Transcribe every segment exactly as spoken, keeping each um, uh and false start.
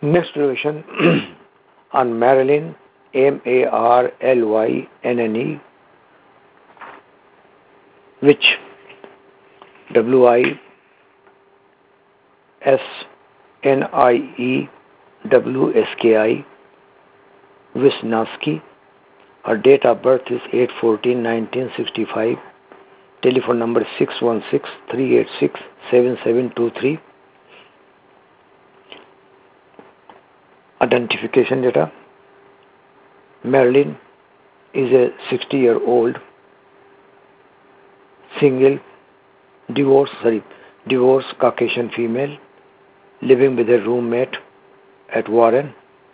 Next revision on Marilyn, M A R L Y N N E, which W I S N I E W S K I, Wisniewski. Her date of birth is eight fourteen nineteen sixty-five. Telephone number is six one six, three eight six, seven seven two three. Identification data. Marilyn is a sixty-year-old single, divorced, sorry, divorced Caucasian female living with a roommate at Warren.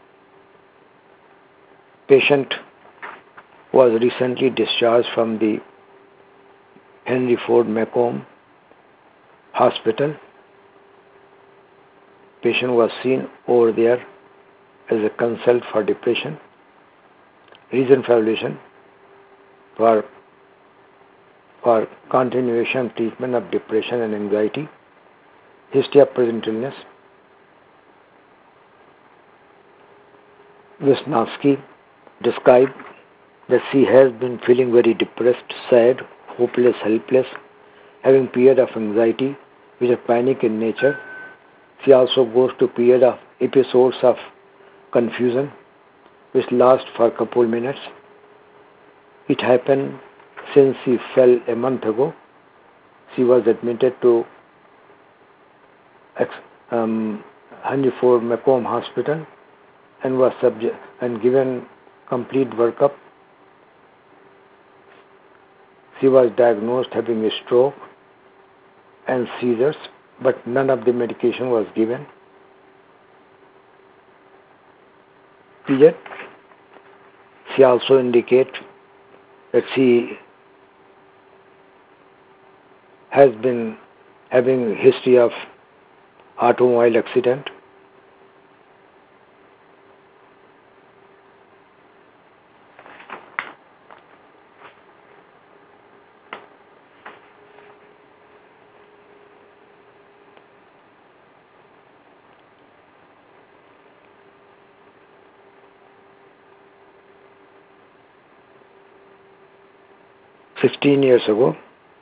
Patient was recently discharged from the Henry Ford Macomb Hospital. Patient was seen over there as a consult for depression. Reason for evaluation for, for continuation treatment of depression and anxiety. History of present illness. Wisniewski described that she has been feeling very depressed, sad, hopeless, helpless, having period of anxiety which are panic in nature. She also goes to period of episodes of confusion which last for a couple minutes. It happened since she fell a month ago. She was admitted to um, Henry Ford Macomb Hospital and was subject and given complete workup. She was diagnosed having a stroke and seizures, but none of the medication was given. Period. She also indicates that she has been having a history of automobile accident. fifteen years ago.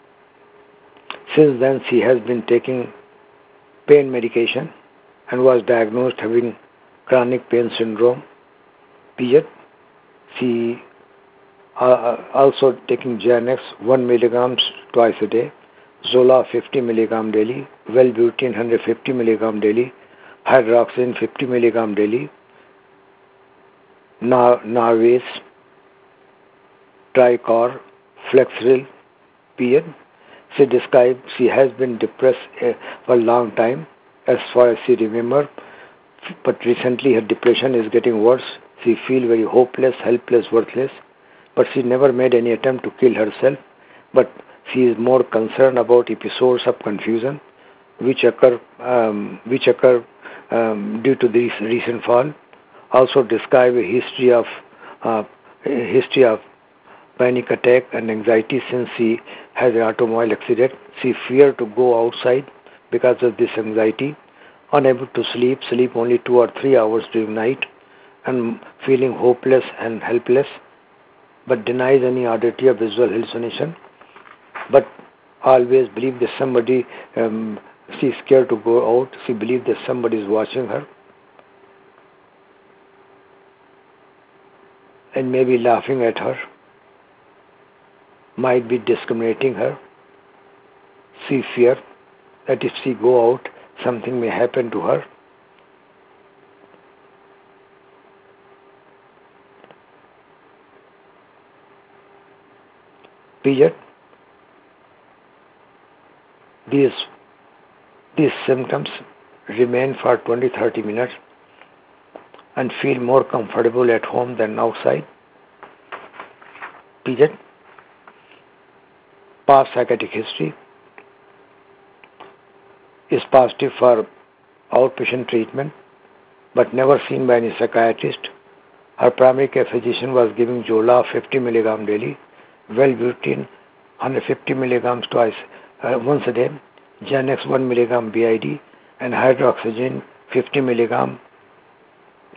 Since then, she has been taking pain medication and was diagnosed having chronic pain syndrome. Period. She uh, also taking Xanax one milligrams twice a day, Zola fifty milligram daily, Wellbutrin one hundred fifty milligram daily, hydroxyzine fifty milligram daily, Nar- Narvase, Tricor, Flexeril. Period. She described she has been depressed uh, for a long time, as far as she remembers, but recently her depression is getting worse. She feels very hopeless, helpless, worthless, but she never made any attempt to kill herself. But she is more concerned about episodes of confusion which occur, um, which occur um, due to this recent fall. Also describe a history of uh, a history of panic attack and anxiety since she has an automobile accident. She feared to go outside because of this anxiety, unable to sleep, sleep only two or three hours during night, and feeling hopeless and helpless, but denies any auditory or visual hallucination, but always believe that somebody, um, she is scared to go out, she believes that somebody is watching her and maybe laughing at her, might be discriminating her. She fears that if she go out, something may happen to her. Period. These, these symptoms remain for twenty to thirty minutes and feel more comfortable at home than outside. Period. Past psychiatric history is positive for outpatient treatment, but never seen by any psychiatrist. Her primary care physician was giving Zola fifty milligram daily, Wellbutrin one hundred fifty milligrams twice, uh, once a day, Xanax one milligram B I D, and hydroxyzine fifty milligram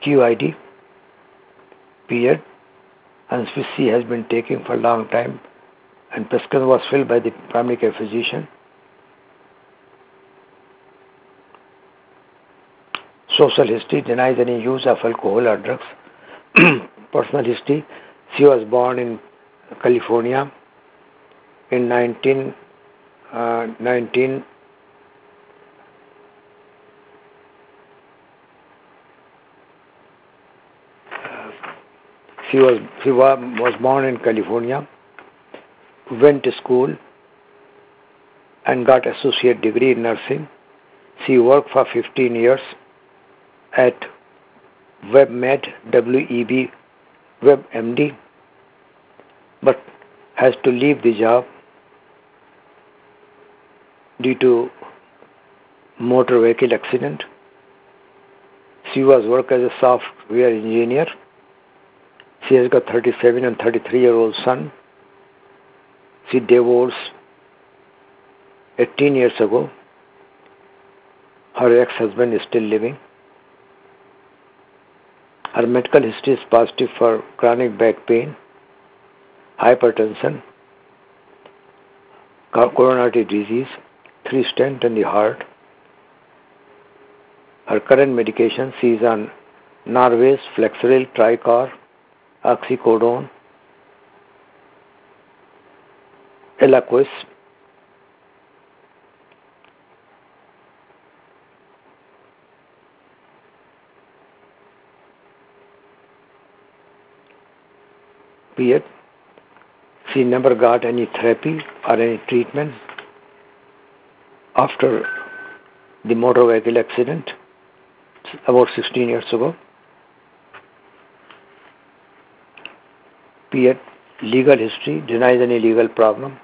Q I D period, and which she has been taking for a long time, and prescription was filled by the primary care physician. Social history denies any use of alcohol or drugs. Personal history: she was born in California in nineteen, uh, nineteen she was she was, was born in California, went to school and got associate degree in nursing. She worked for fifteen years at WebMed, W E B, WebMD, but has to leave the job due to motor vehicle accident. She was working as a software engineer. She has got thirty-seven and thirty-three year old son. She divorced eighteen years ago. Her ex-husband is still living. Her medical history is positive for chronic back pain, hypertension, coronary disease, three stents in the heart. Her current medication, she is on Norvase, Flexeril, Tricor, Oxycodone, Eliquis. Period. She never got any therapy or any treatment after the motor vehicle accident about sixteen years ago. Period. Legal history denies any legal problem.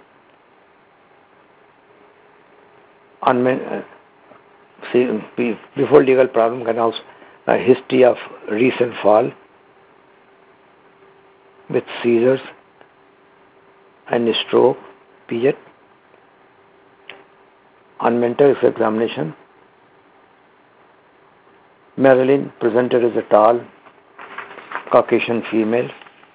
Unmen- uh, see, before legal problem can also a history of recent fall with seizures and stroke. Period. On mental examination, Marilyn presented as a tall Caucasian female.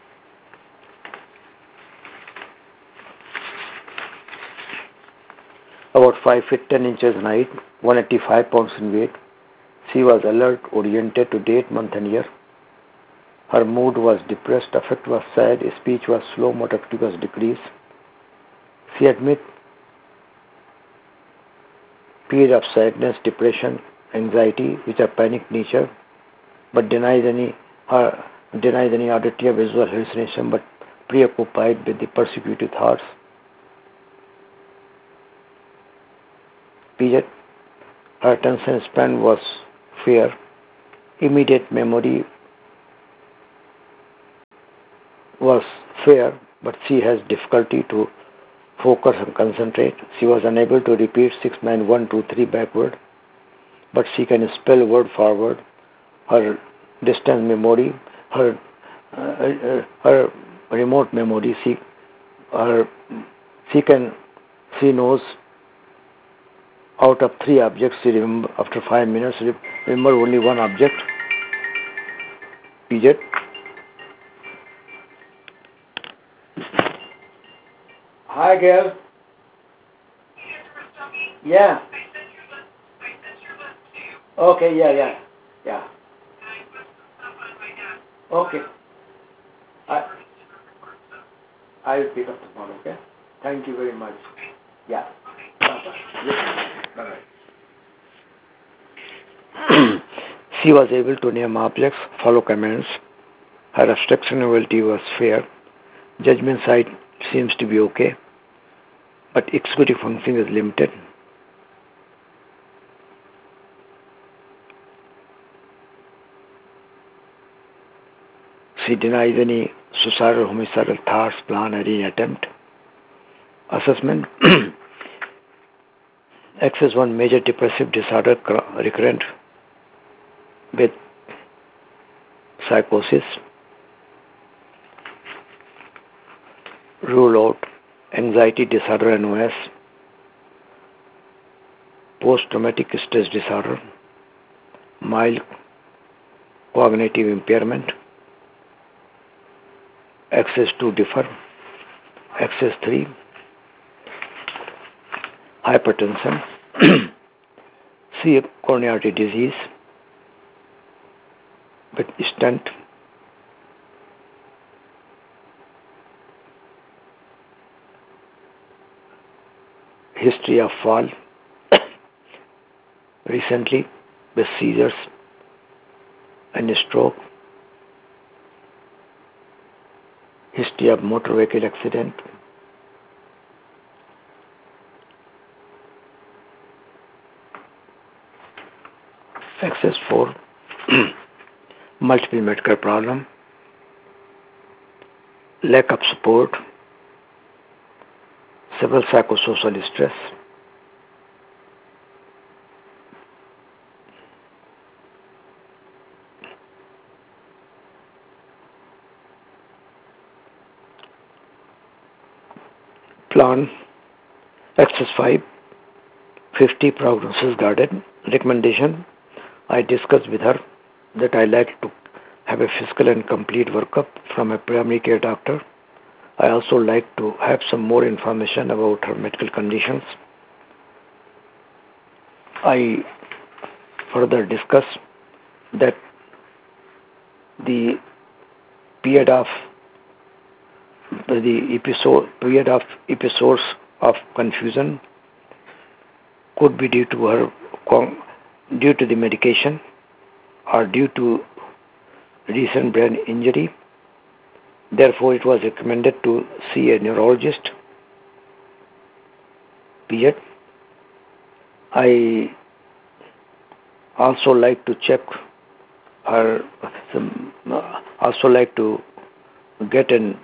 About five feet ten inches in height, one hundred eighty-five pounds in weight. She was alert, oriented to date, month and year. Her mood was depressed, affect was sad, speech was slow, motor activity was decreased. She admit period of sadness, depression, anxiety, which are panic nature, but denies any her denies any auditory or visual hallucination, but preoccupied with the persecuted thoughts. Period. Her attention span was fair. Immediate memory was fair, but she has difficulty to focus and concentrate. She was unable to repeat six nine one two three backward, but she can spell word forward. Her distance memory, her uh, uh, her remote memory, she her she can she knows out of three objects. She remember after five minutes. Remember only one object. Period. Hi, girl. Yeah. Okay, yeah, yeah, yeah. Okay. I, I will pick up tomorrow, okay? Thank you very much. Yeah. Bye-bye. Yes. Bye-bye. She was able to name objects, follow commands. Her abstraction ability was fair. Judgment side seems to be okay, but executive function is limited. She denies any suicidal, homicidal thoughts, plan, or any attempt. Assessment. X is one major depressive disorder recurrent with psychosis. Rule out anxiety disorder, N O S, post-traumatic stress disorder, mild cognitive impairment, access two differ, access three, hypertension, C coronary artery disease with stent, history of fall recently with seizures and stroke, history of motor vehicle accident, access four, multiple medical problem, lack of support, several psychosocial stress, plan, access five, fifty prognosis guarded, recommendation. I discussed with her that I like to have a physical and complete workup from a primary care doctor. I also like to have some more information about her medical conditions. I further discuss that the period of the episode period of episodes of confusion could be due to her due to the medication or due to recent brain injury. Therefore, it was recommended to see a neurologist. Period. I also like to check her. Some, uh, also like to get an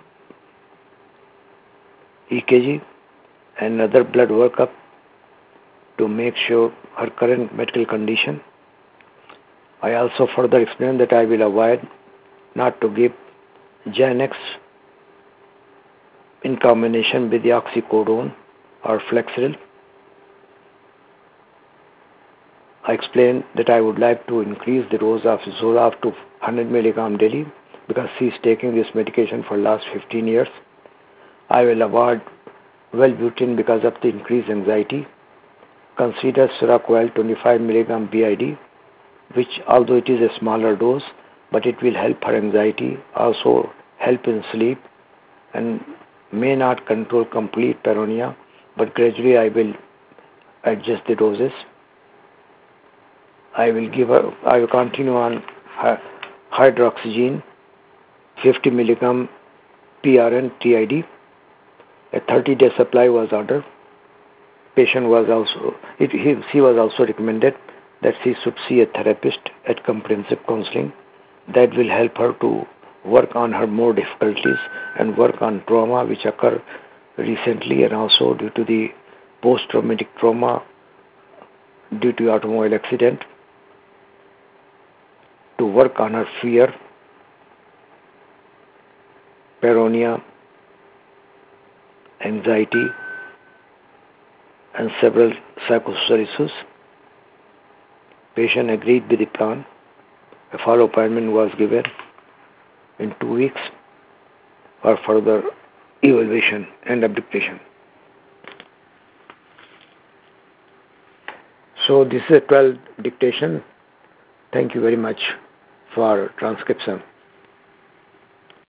E K G and other blood workup to make sure her current medical condition. I also further explained that I will avoid not to give Xanax in combination with the oxycodone or Flexeril. I explained that I would like to increase the dose of Zoloft to one hundred milligram daily because she is taking this medication for the last fifteen years. I will avoid Wellbutrin because of the increased anxiety. Consider Seroquel twenty-five milligram B I D, which although it is a smaller dose, but it will help her anxiety, also help in sleep, and may not control complete paranoia, but gradually I will adjust the doses. I will give her, I will continue on hydroxygen, fifty milligram P R N T I D. A thirty day supply was ordered. Patient was also, it, he, she was also recommended that she should see a therapist at comprehensive counseling. That will help her to work on her more difficulties and work on trauma which occur recently and also due to the post-traumatic trauma due to automobile accident, to work on her fear, paranoia, anxiety, and several psychosocial issues. Patient agreed with the plan. A follow appointment was given in two weeks for further evaluation and updation. So this is a twelve dictation. Thank you very much for transcription.